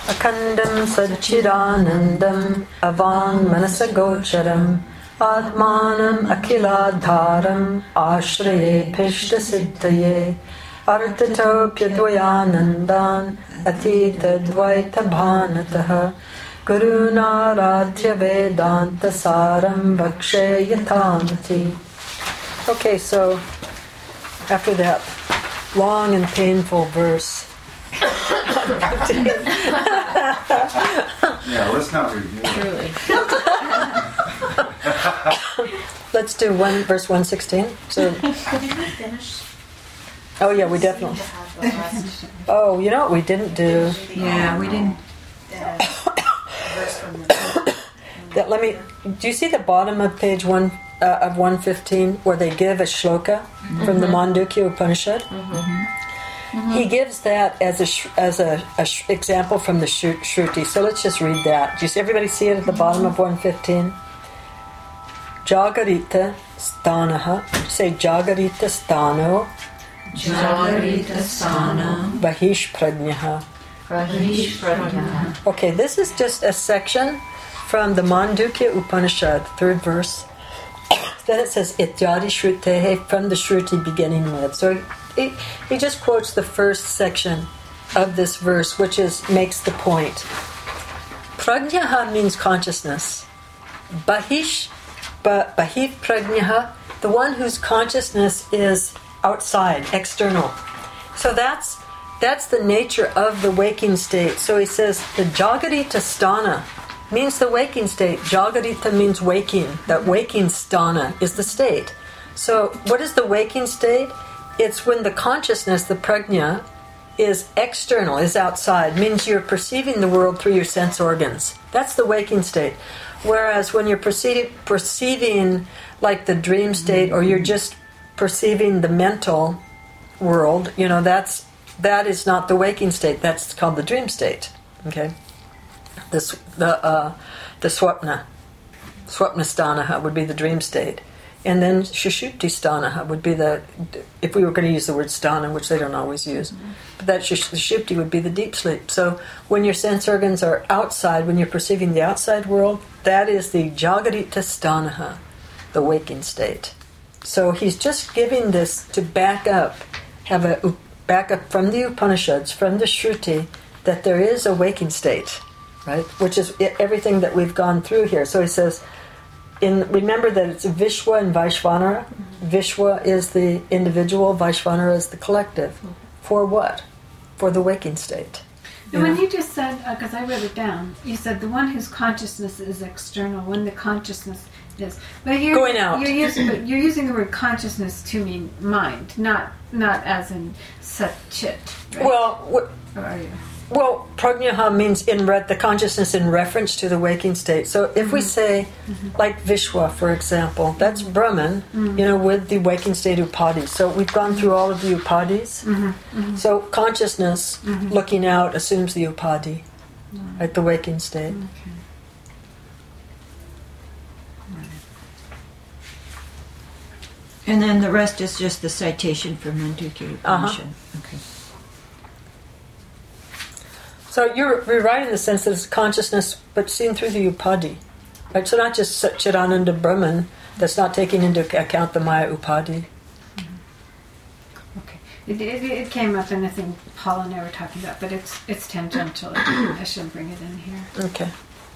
Akandam Satchidanandam Avan Manasagocharam Atmanam Akiladharam Ashraye Pishta Siddhaye Artatopyadvayanandan Atita Dvaita Bhanataha Guruna Radhya Vedanta Saram Vakshe Yatamati. Okay, so after that long and painful verse. Yeah, let's not review it. Let's do verse 116. So, Did we finish? oh yeah, we definitely. Oh, you know what we didn't do? Yeah, we didn't. Verse from the Do you see the bottom of page 1 of 115 where they give a shloka from the Mandukya Upanishad? He gives that as a example from the Shruti. So let's just read that. Do you see, everybody see it at the bottom of 115? Jagarita stanaha. Say Jagarita stano. Jagarita stano. Bahish prajnaha. Bahish prajnaha. Okay, this is just a section from the Mandukya Upanishad, 3rd verse. Then it says Ityadi Shrutehe, from the Shruti beginning with. So he just quotes the first section of this verse, which makes the point. Prajnaha means consciousness. Bahish prajnaha, the one whose consciousness is outside, external. So that's the nature of the waking state. So he says the Jagarita sthana means the waking state. Jagarita means waking. That waking sthana is the state. So what is the waking state? It's when the consciousness, the prajna, is external, is outside. Means you're perceiving the world through your sense organs. That's the waking state. Whereas when you're perceiving like the dream state, or you're just perceiving the mental world, that is not the waking state. That's called the dream state. Okay, the swapna sthana would be the dream state, and then shushupti sthana would be if we were going to use the word sthana, which they don't always use, but that shushupti would be the deep sleep. So when your sense organs are outside, when you're perceiving the outside world, that is the jagarita sthana, the waking state. So he's just giving this to back up from the Upanishads, from the Shruti, that there is a waking state, right? Which is everything that we've gone through here. So he says, remember that it's Vishwa and Vaishvanara. Vishwa is the individual, Vaishvanara is the collective. For what? For the waking state. And when you just said, because I wrote it down, you said the one whose consciousness is external, when the consciousness is. But you're going out. You're using the word consciousness to mean mind, not as in sat-chit. Right? Well, or are you? Well, prajnaha means the consciousness in reference to the waking state. So if we say, like Vishwa, for example, that's Brahman, with the waking state upadis. So we've gone through all of the upadis. So consciousness, looking out, assumes the upadi, right, the waking state. Okay. And then the rest is just the citation from Mandukya Upanishad. Okay. So you're right in the sense that it's consciousness, but seen through the upadi, right? So not just Chidananda Brahman, that's not taking into account the Maya upadi. Okay. It came up in the thing Paul and I were talking about, but it's tangential. I shouldn't bring it in here. Okay.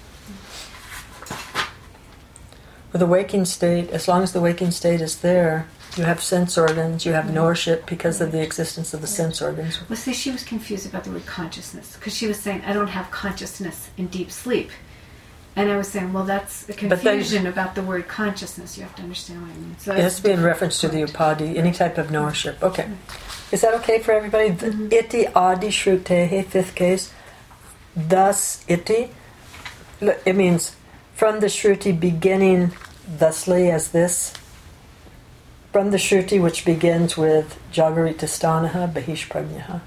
With the waking state, as long as the waking state is there, you have sense organs, you have knowership because of the existence of the sense organs. Well, see, she was confused about the word consciousness, because she was saying, I don't have consciousness in deep sleep. And I was saying, well, that's a confusion about the word consciousness. You have to understand what I mean. So it has to be in reference to the upadi, any type of knowership. Okay. Is that okay for everybody? Iti adi shrutehe, 5th case. Thus iti. It means from the shruti beginning thusly as this. From the shruti which begins with Jagarita sthanaha, Bahish prajnaha.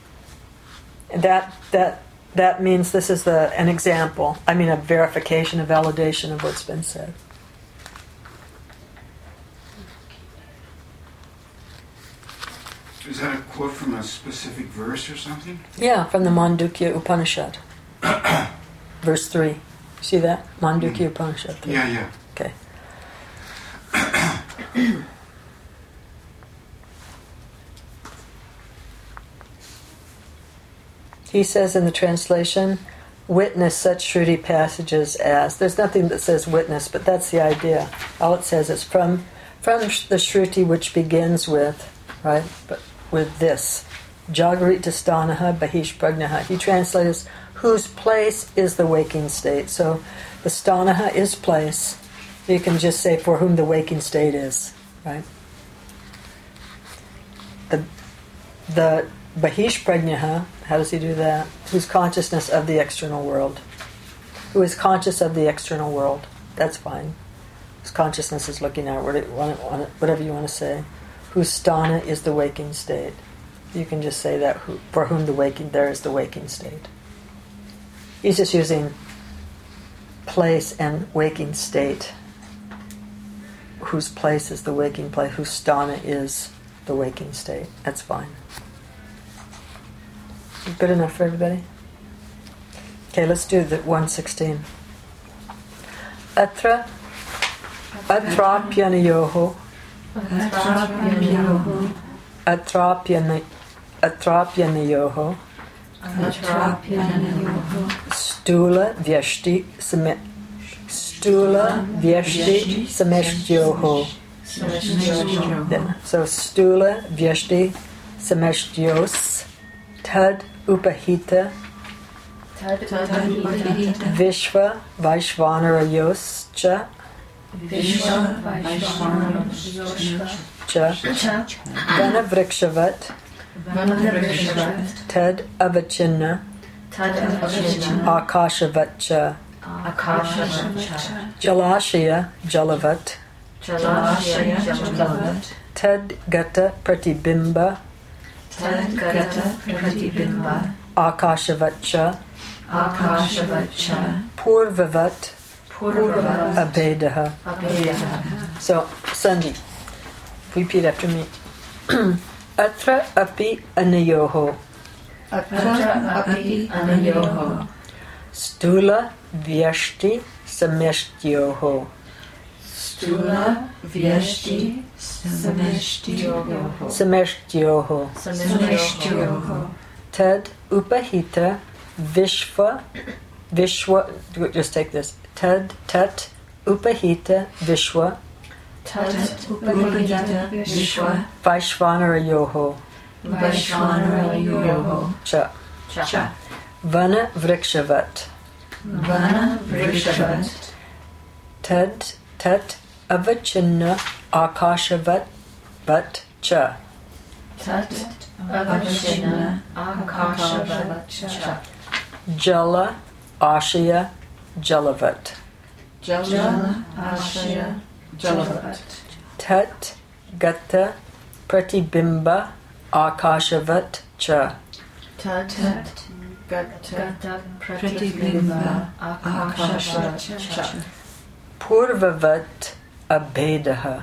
That means this is an example, a verification, a validation of what's been said. Is that a quote from a specific verse or something? Yeah, from the Mandukya Upanishad. Verse 3. See that? Mandukya Upanishad 3. Yeah. Okay. He says in the translation, witness such Shruti passages as, there's nothing that says witness, but that's the idea. All it says is from the Shruti which begins with, right, but with this, Jagarita Stanaha Bahish Pragnaha. He translates, whose place is the waking state. So the Stanaha is place. You can just say for whom the waking state is, right? The Bahish Pragnaha, how does he do that? Whose consciousness of the external world. Who is conscious of the external world. That's fine. Whose consciousness is looking out, whatever you want to say. Whose sthana is the waking state. You can just say that for whom there is the waking state. He's just using place and waking state. Whose place is the waking place. Whose sthana is the waking state. That's fine. Good enough for everybody? Okay, let's do the 116. Atrapyanayoho. Atrapyanayoho. Stula vyashti sameshtyoho. So stula vyashti sameshtyos. Tad upahita Vishva Vaishvanarayoscha Vana Vrikshavat Tad Avachinna Akashavatcha Jalashaya Jalavat Tad Gata Pratibimba Akashavatcha Purvavat Abhedaha. So, Sandeep, repeat after me. Atra api anayoho. Stula vyashti sameshtyoho. Sameshtyoho. Tad upahita Vishva, just take this. Tat upahita Vishwa Vaishvanarayoho Cha Vana Vrikshavat Tat Avachinna Akashavat Vat Cha Jala Ashaya Jalavat. Tat Gata Pratibimba Akashavat Cha. Purvavat Abhedaha.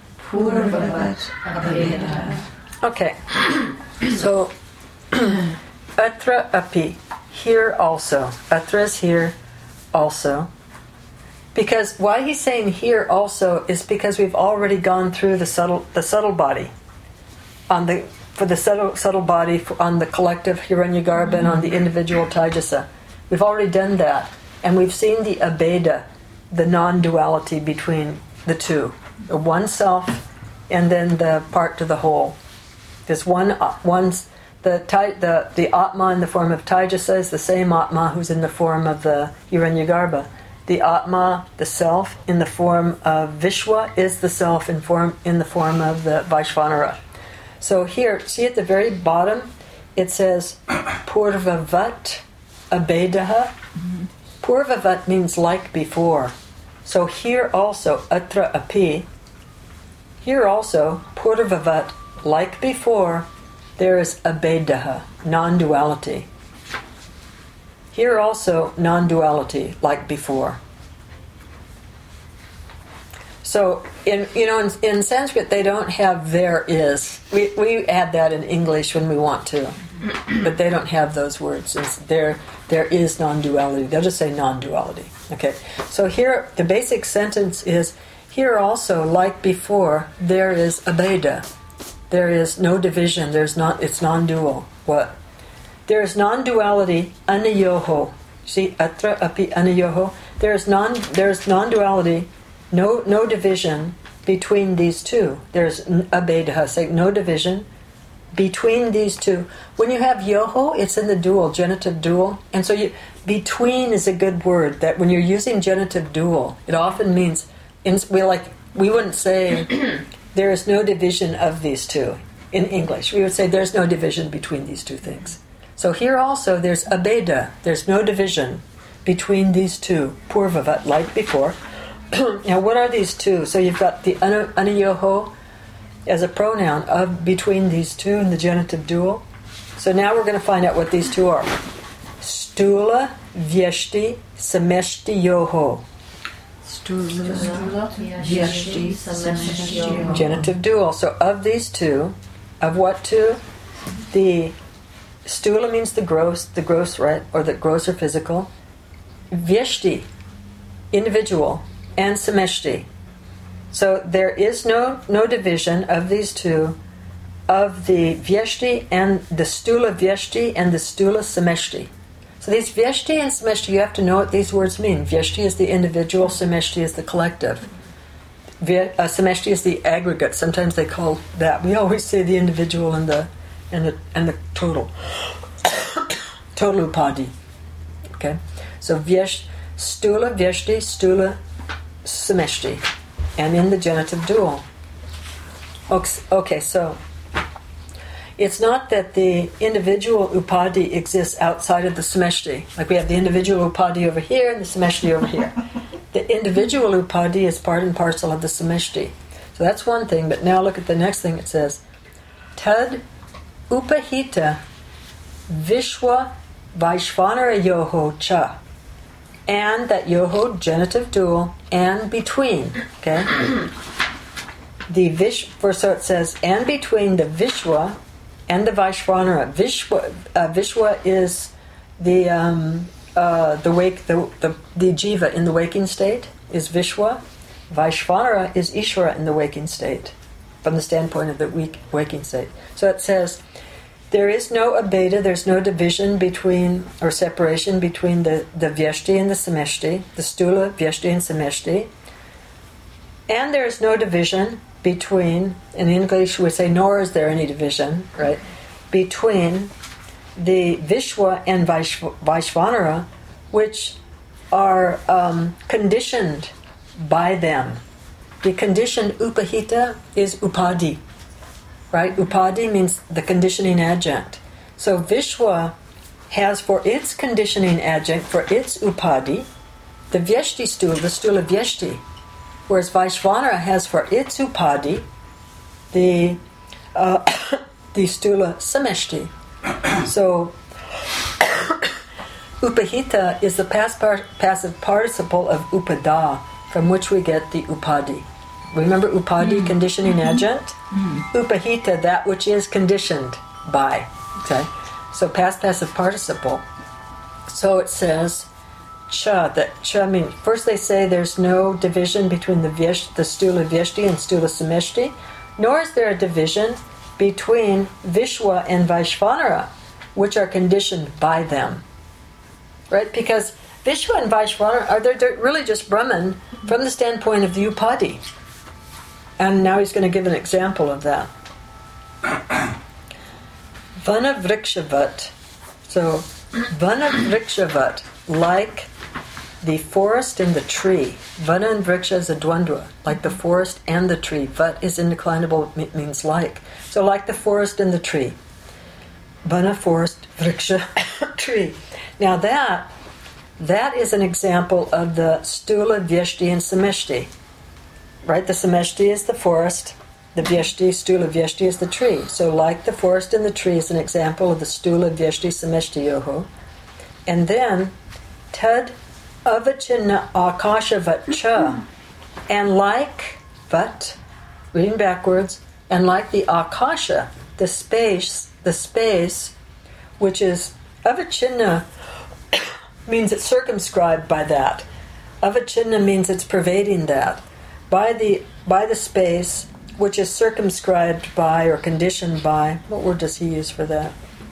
Okay, so Atra api. Here also. Atra is here also. Because why he's saying here also is because we've already gone through the subtle body. For the subtle body, on the collective Hiranyagarbha and on the individual Taijasa. We've already done that. And we've seen the abheda, the non-duality between the two. The one self and then the part to the whole. There's the Atma in the form of Taijasa is the same Atma who's in the form of the Hiranyagarbha. The Atma, the self, in the form of Vishwa is the self in the form of the Vaishvanara. So here, see at the very bottom, it says Purvavat Abhedaha. Purvavat means like before. So here also, Atra api, here also, Purvavat, like before, there is abhedaha, non-duality. Here also, non-duality, like before. So, in Sanskrit, they don't have there is. We add that in English when we want to, but they don't have those words. It's there there is non-duality. They'll just say non-duality. Okay. So here, the basic sentence is, here also, like before, there is abeda. There is no division. It's non-dual. What? There is non-duality anayoho. See, atra api anayoho. There is non-duality, no division between these two. There's abeda, say no division between these two. When you have yoho, it's in the dual, genitive dual, and so between is a good word. That when you're using genitive dual, it often means we wouldn't say there is no division of these two in English. We would say there's no division between these two things. So here also there's abeda. There's no division between these two. Purvavat, like before. Now, what are these two? So you've got the anayoho as a pronoun of between these two in the genitive dual. So now we're going to find out what these two are. Stula, vyeshti, sameshti, yoho. Stula, vyeshti, sameshti, yoho. Genitive dual. So of these two, of what two? The stula means the gross, right? Or the gross or physical. Vyeshti, individual. And sameshti. So there is no division of these two, of the vyeshti and the stula vyeshti and the stula sameshti. So these vyeshti and sameshti, you have to know what these words mean. Vyeshti is the individual, sameshti is the collective. Sameshti is the aggregate. Sometimes they call that. We always say the individual and the total. Total upadi. Okay? So stula vyeshti, stula sameshti, and in the genitive dual. Okay, so it's not that the individual upadi exists outside of the sameshti. Like we have the individual upadi over here and the sameshti over here. The individual upadi is part and parcel of the sameshti. So that's one thing, but now look at the next thing it says. Tad upahita vishwa vaishvanara yoho cha. And that yoho, genitive dual, and between. Okay? So it says, and between the Vishwa and the Vaishvanara. Vishwa is the jiva in the waking state is Vishwa. Vaishvanara is Ishvara in the waking state, from the standpoint of the waking state. So it says, there is no abeda, there's no division between, or separation between the vyeshti and the sameshti, the stula, vyeshti, and sameshti. And there is no division between, in English we say, nor is there any division, right, between the Vishwa and Vaishvanara, which are conditioned by them. The conditioned upahita is upadi. Right? Upadi means the conditioning adjunct. So Vishwa has for its conditioning adjunct, for its upadi, the vyeshti stula, the stula vyeshti. Whereas Vaishvanara has for its upadi, the stula sameshti. So upahita is the passive participle of upada, from which we get the upadi. Remember upadi, conditioning adjunct? Upahita, that which is conditioned by. Okay? So past passive participle. So it says cha. That cha means, first they say there's no division between the stula vyeshti and stula sameshti, nor is there a division between Vishwa and Vaishvanara, which are conditioned by them. Right? Because Vishwa and Vaishvanara are they're really just Brahman from the standpoint of the upadi. And now he's going to give an example of that. Vana vrikshavat. So, vana vrikshavat, like the forest and the tree. Vana and vriksha is a dvandva, like the forest and the tree. Vat is indeclinable, it means like. So, like the forest and the tree. Vana, forest, vriksha, tree. Now that is an example of the stula, vyeshti, and sameshti. Right? The sameshti is the forest, the vyeshti, stula, vyeshti is the tree. So like the forest and the tree is an example of the stula, vyeshti, sameshti yoho. And then, tad avachinna akasha vatcha. And like, vat, reading backwards, and like the akasha, the space, which is avachinna means it's circumscribed by that. Avachinna means it's pervading that. By the space which is circumscribed by or conditioned by, what word does he use for that?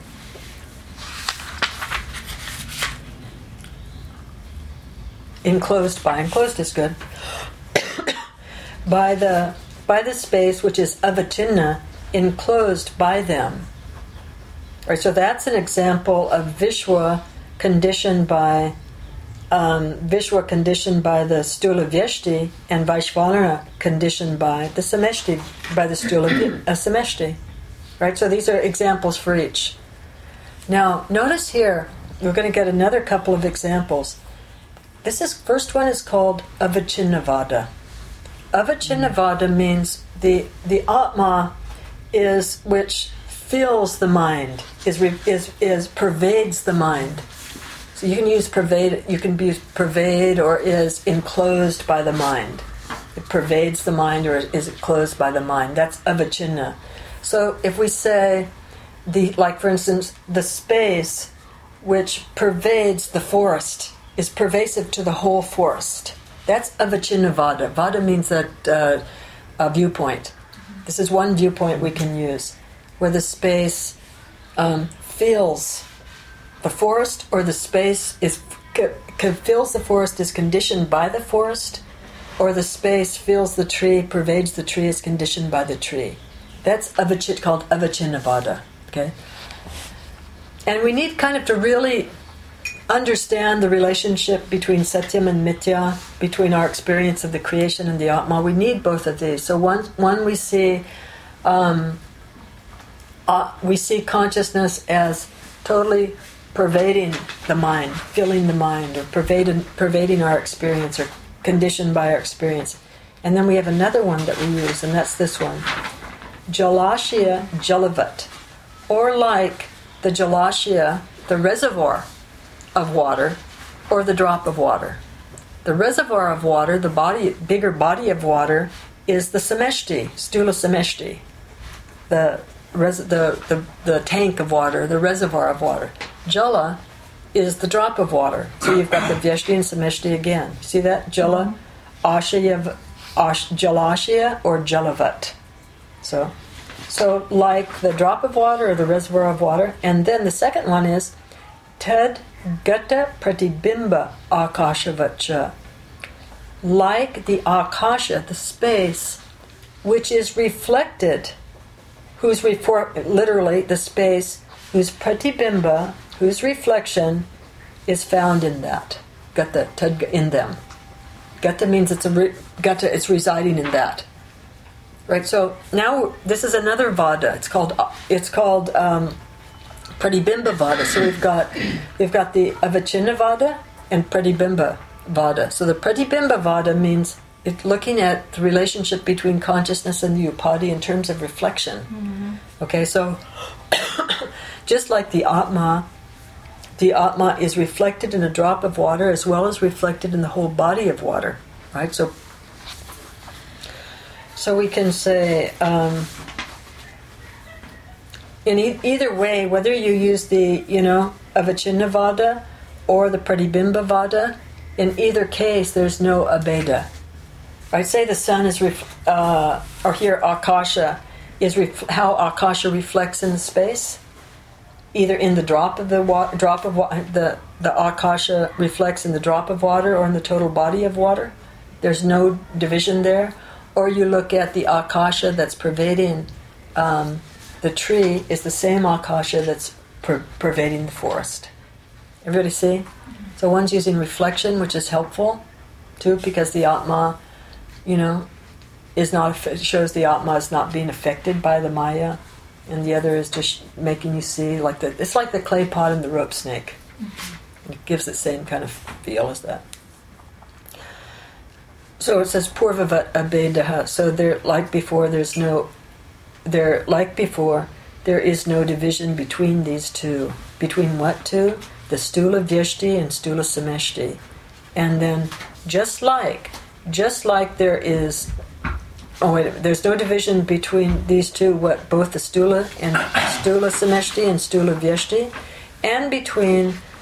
Enclosed by. Enclosed is good. by the space which is avachinna, enclosed by them. Right, so that's an example of Vishwa conditioned by the Stula Vyeshti, and Vaishvanara conditioned by the Sameshti, by the Stula Sameshti. Right, so these are examples for each. Now, notice here, we're going to get another couple of examples. First one is called Avachinnavada. Avachinnavada means the Atma is which fills the mind, is pervades the mind. So you can use pervade. You can use pervade, or is enclosed by the mind. It pervades the mind, or is enclosed by the mind. That's avachinna. So if we say like for instance, the space which pervades the forest is pervasive to the whole forest. That's avachinnavada. Vada means that a viewpoint. This is one viewpoint we can use, where the space fills the forest, or the space fills the forest is conditioned by the forest, or the space fills the tree, pervades the tree, is conditioned by the tree. That's called avachinnavada. Okay, and we need kind of to really understand the relationship between satyam and mithya, between our experience of the creation and the Atma. We need both of these. So one we see consciousness as totally pervading the mind, filling the mind, or pervading our experience, or conditioned by our experience. And then we have another one that we use, and that's this one. Jalashya Jalavat, or like the Jalashya, the reservoir of water, or the drop of water. The reservoir of water, the bigger body of water, is the Sameshti, Stula Sameshti, the tank of water, the reservoir of water. Jala is the drop of water. So you've got the Vyeshti and Sameshti again. See that? Jala, Jalashya, or Jalavat. So like the drop of water, or the reservoir of water. And then the second one is Tad Gata Pratibimba Akashavacha. Like the Akasha, the space, which is reflected, literally the space whose pratibimba, whose reflection is found in that. Gata, in them. Gata means it's residing in that. Right. So now this is another vada. It's called pratibimba vada. So we've got the avachinna vada and pratibimba vada. So the pratibimba vada means it's looking at the relationship between consciousness and the upadhi in terms of reflection. Mm-hmm. Okay, so just like the Atma is reflected in a drop of water as well as reflected in the whole body of water, right? So we can say, in either way, whether you use the avachinna vada or the pratibimba vada, in either case there's no abheda. Right? Say the sun is, or here Akasha is how Akasha reflects in the space, either in the drop of the water, the Akasha reflects in the drop of water or in the total body of water. There's no division there. Or you look at the Akasha that's pervading the tree is the same Akasha that's pervading the forest. Everybody see? So one's using reflection, which is helpful too, because the Atma, shows the Atma as not being affected by the Maya, and the other is just making you see it's like the clay pot and the rope snake. Mm-hmm. It gives the same kind of feel as that. So it says Purva Abhedaha. So there is no division between these two. Between what two? The Stula Vyeshti and Stula Sameshti. And then just like there is there's no division between these two, both the Stula Sameshti and Stula Vyeshti, and between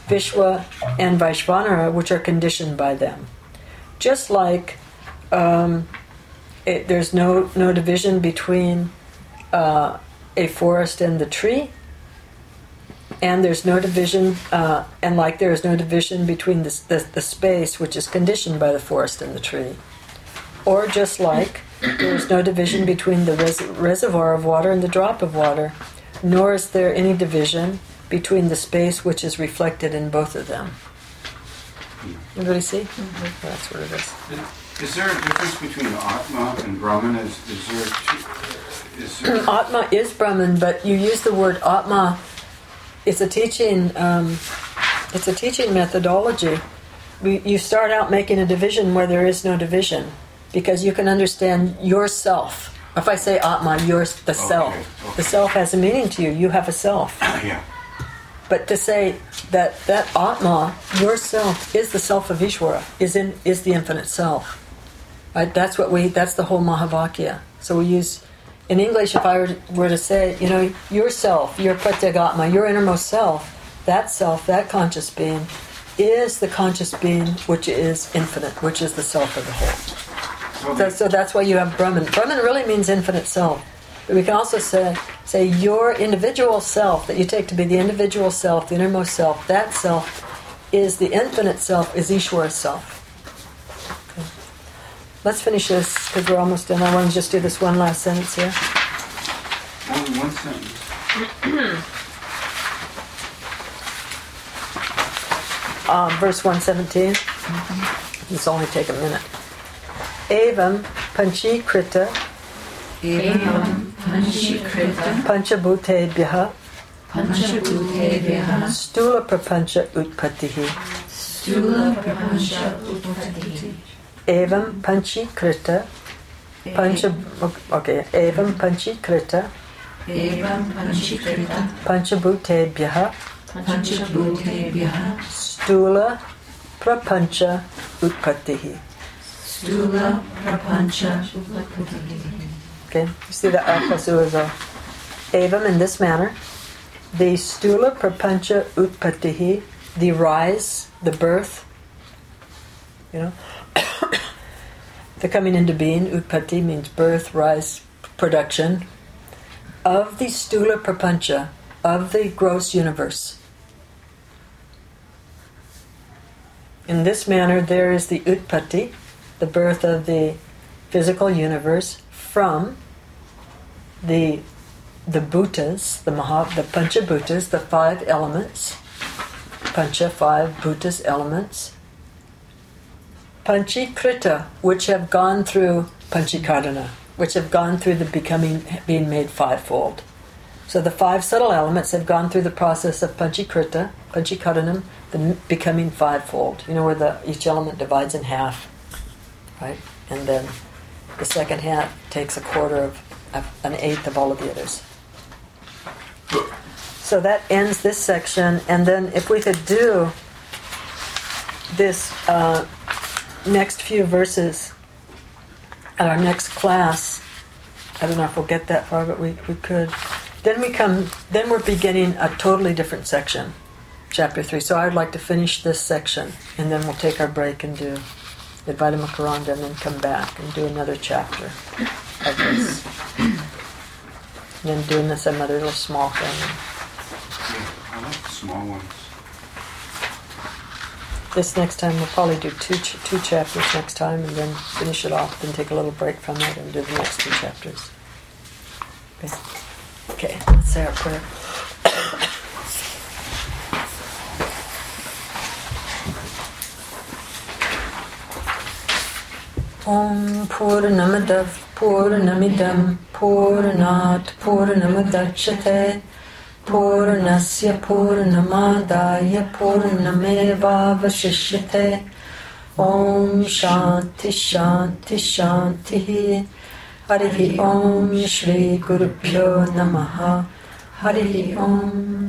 Vishwa, and Vaishvanara, which are conditioned by them. Just like there's no division between a forest and the tree, and there's no division, and like there is no division between the space which is conditioned by the forest and the tree. Or just like there's no division between the reservoir of water and the drop of water, nor is there any division between the space which is reflected in both of them. Everybody see? Mm-hmm. That's what it is. Is there a difference between Atma and Brahman? Is there Atma is Brahman, but you use the word Atma. It's a teaching. It's a teaching methodology. You start out making a division where there is no division, because you can understand yourself. If I say Atma, you're the self. Okay. The self has a meaning to you. You have a self. Yeah. But to say that Atma, yourself, is the self of Ishvara, is the infinite self. Right? That's the whole Mahavakya. So we use, in English, if I were to say, yourself, your Pratyagatma, your innermost self, that conscious being, is the conscious being which is infinite, which is the self of the whole. So that's why you have Brahman. Brahman really means infinite self. But we can also say your individual self, that you take to be the individual self, the innermost self, that self is the infinite self, is Ishvara's self. Okay. Let's finish this, because we're almost done. I want to just do this one last sentence here. One sentence. Verse 117. This will only take a minute. Evam panchikrita panchabhutebhyaha stula prapancha utpattihi. Evam panchikrita panchabhutebhyaha stula prapancha utpattihi. Okay, you see the akasulaza. Evam, in this manner, the stula prapancha utpattihi, the rise, the birth, the coming into being. Utpatti means birth, rise, production, of the stula prapancha, of the gross universe. In this manner, there is the utpatti, the birth of the physical universe, from the bhutas, the pancha bhutas, the 5 elements, pancha, 5 bhutas, elements, panchikrita, which have gone through panchikarana, which have gone through the being made 5-fold. So the 5 subtle elements have gone through the process of panchikrita, panchikaranam, the becoming 5-fold. Where each element divides in half, right? And then the second half takes a quarter of an eighth of all of the others. So that ends this section, and then if we could do this next few verses at our next class, I don't know if we'll get that far, but we could. Then we're beginning a totally different section, chapter 3. So I'd like to finish this section, and then we'll take our break and do Advaita Makaranda, and then come back and do another chapter of this. And then doing this another little small thing. Yeah, I like the small ones. This next time we'll probably do two chapters next time, and then finish it off, then take a little break from it and do the next 2 chapters. Okay, let's say our prayer. Om Purnamadav Purnamidam Purnat Purnamadachyate Purnasya Purnamadaya Purnameva Vashishyate. Om Shanti Shanti Shanti. Harihi Om Shri Gurubhyo Namaha. Harihi Om.